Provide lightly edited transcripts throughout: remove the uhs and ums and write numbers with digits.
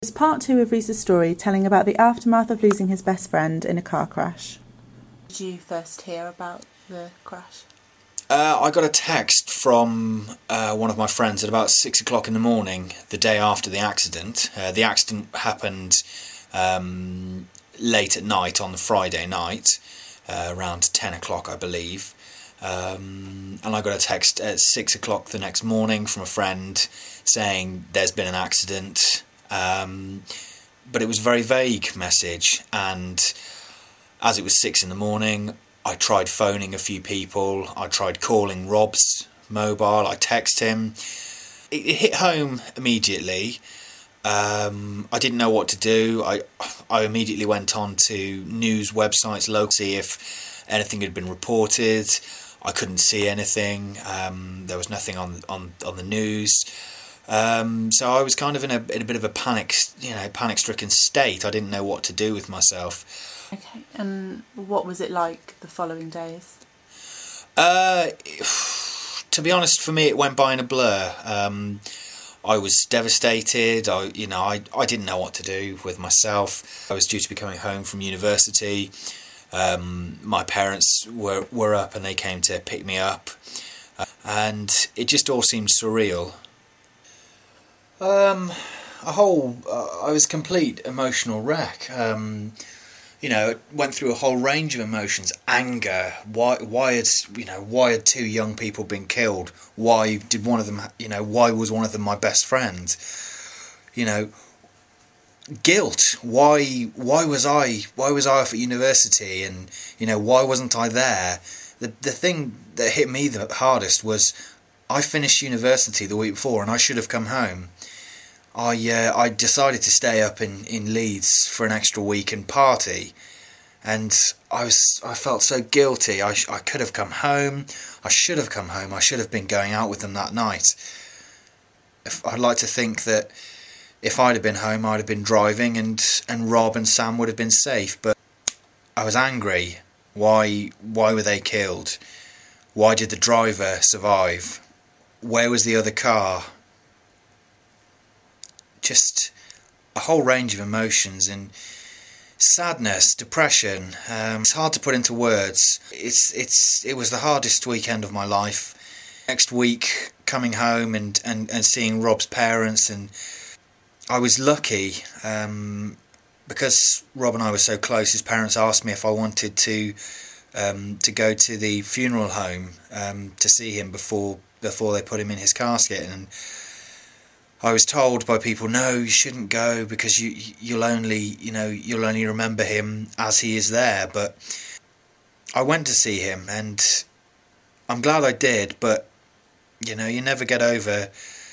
It's part 2 of Reese's story, telling about the aftermath of losing his best friend in a car crash. Did you first hear about the crash? I got a text from one of my friends at about 6 o'clock in the morning, the day after the accident. The accident happened late at night on the Friday night, around 10 o'clock I believe. And I got a text at 6 o'clock the next morning from a friend saying there's been an accident. But it was a very vague message, and as it was 6 in the morning, I tried phoning a few people. I tried calling Rob's mobile. I texted him. It hit home immediately. I didn't know what to do. I immediately went on to news websites locally to see if anything had been reported. I couldn't see anything. There was nothing on the news. So I was kind of in a bit of a panic-stricken state. I didn't know what to do with myself. Okay, and what was it like the following days? To be honest, for me, it went by in a blur. I was devastated. I didn't know what to do with myself. I was due to be coming home from university. My parents were up and they came to pick me up, and it just all seemed surreal. I was a complete emotional wreck. Went through a whole range of emotions. Anger. Why had two young people been killed? Why did one of them? Why was one of them my best friend? Guilt. Why was I off at university? And why wasn't I there? The thing that hit me the hardest was I finished university the week before and I should have come home. I decided to stay up in Leeds for an extra week and party, and I felt so guilty. I could have come home. I should have come home. I should have been going out with them that night. I'd like to think that if I'd have been home, I'd have been driving, and Rob and Sam would have been safe. But I was angry. Why were they killed? Why did the driver survive? Where was the other car? Just a whole range of emotions and sadness, depression. It's hard to put into words. It was the hardest weekend of my life. Next week, coming home and seeing Rob's parents, and I was lucky because Rob and I were so close. His parents asked me if I wanted to go to the funeral home to see him before they put him in his casket, and I was told by people, no, you shouldn't go because you'll only remember him as he is there. But I went to see him, and I'm glad I did. But you never get over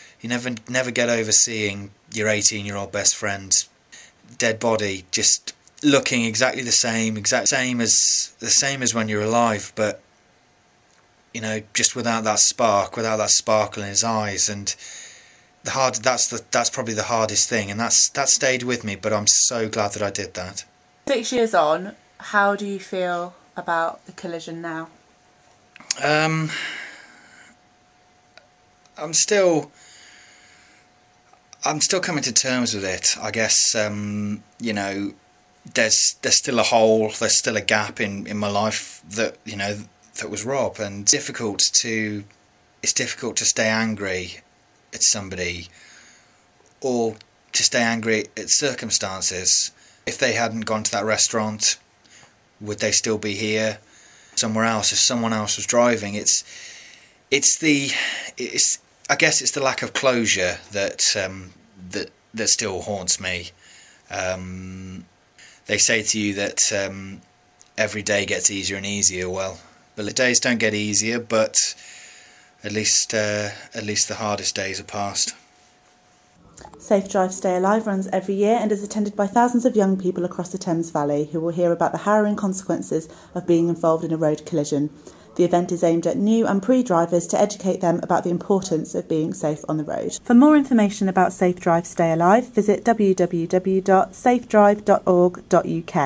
seeing your 18-year-old best friend's dead body just looking exactly the same as when you're alive, but just without that sparkle in his eyes. And that's probably the hardest thing, and that stayed with me, but I'm so glad that I did that. 6 years on, how do you feel about the collision now? I'm still coming to terms with it, I guess. There's still a hole, there's still a gap in my life that was Rob, and it's difficult to stay angry at somebody, or to stay angry at circumstances. If they hadn't gone to that restaurant, would they still be here? Somewhere else, if someone else was driving, I guess it's the lack of closure that still haunts me. They say to you that every day gets easier and easier. Well, the days don't get easier, but at least the hardest days are past. Safe Drive Stay Alive runs every year and is attended by thousands of young people across the Thames Valley who will hear about the harrowing consequences of being involved in a road collision. The event is aimed at new and pre-drivers to educate them about the importance of being safe on the road. For more information about Safe Drive Stay Alive, visit www.safedrive.org.uk.